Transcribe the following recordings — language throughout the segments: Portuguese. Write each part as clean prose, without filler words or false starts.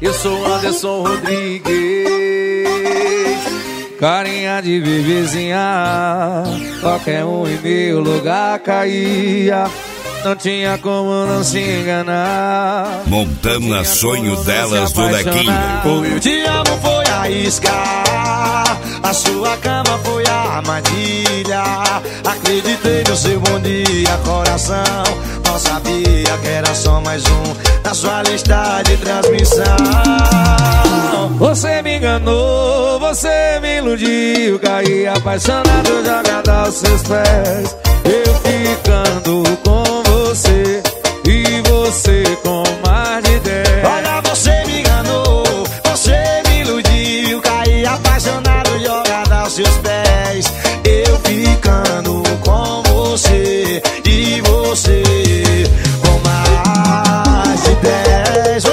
Eu sou Anderson Rodrigues, carinha de bebezinha. Qualquer um em meu lugar caía, não tinha como não se enganar. Montana Sonho Delas do Lequinho. O eu te amo foi a isca, a sua cama foi a armadilha. Acreditei no seu bom dia, coração. Não sabia que era só mais um na sua lista de transmissão. Você me enganou, você me iludiu. Caí apaixonado, jogado aos seus pés. Eu ficando com você e você com mais de 10. Olha, você me enganou, você me iludiu. Caí apaixonado, jogado aos seus pés. Eu ficando com você e você com mais de 10.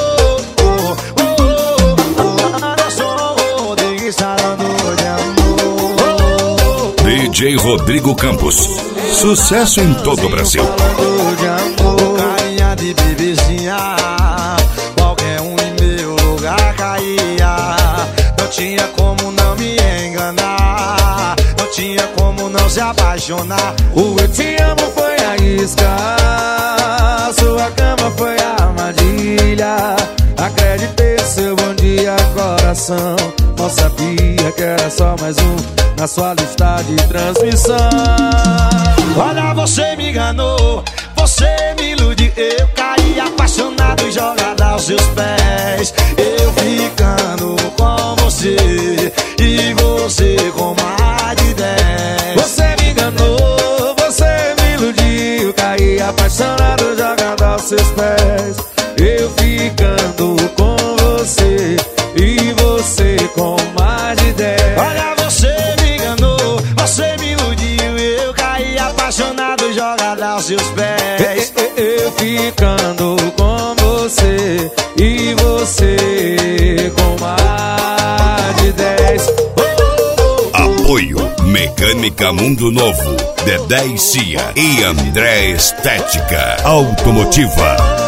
DJ Rodrigo Campos, sucesso em todo o Brasil. Carinha de bebezinha, qualquer um em meu lugar caía. Não tinha como não me enganar, não tinha como não se apaixonar. O eu te amo foi a isca, sua cama foi a armadilha. Acreditei no seu bom dia, coração. Não sabia que era só mais um na sua lista de transmissão. Olha, você me enganou, você me iludiu. Eu caí apaixonado e jogado aos seus pés. Eu ficando com você e você com mais de 10. Você me enganou, você me iludiu. Caí apaixonado, jogado aos seus pés. Eu ficando com você e você com mais de 10. Olha, você me enganou, você me iludiu. Eu caí apaixonado, jogado aos seus pés. Eu ficando com você e você com mais de 10. Apoio Mecânica Mundo Novo, Dedé e Cia e André Estética Automotiva.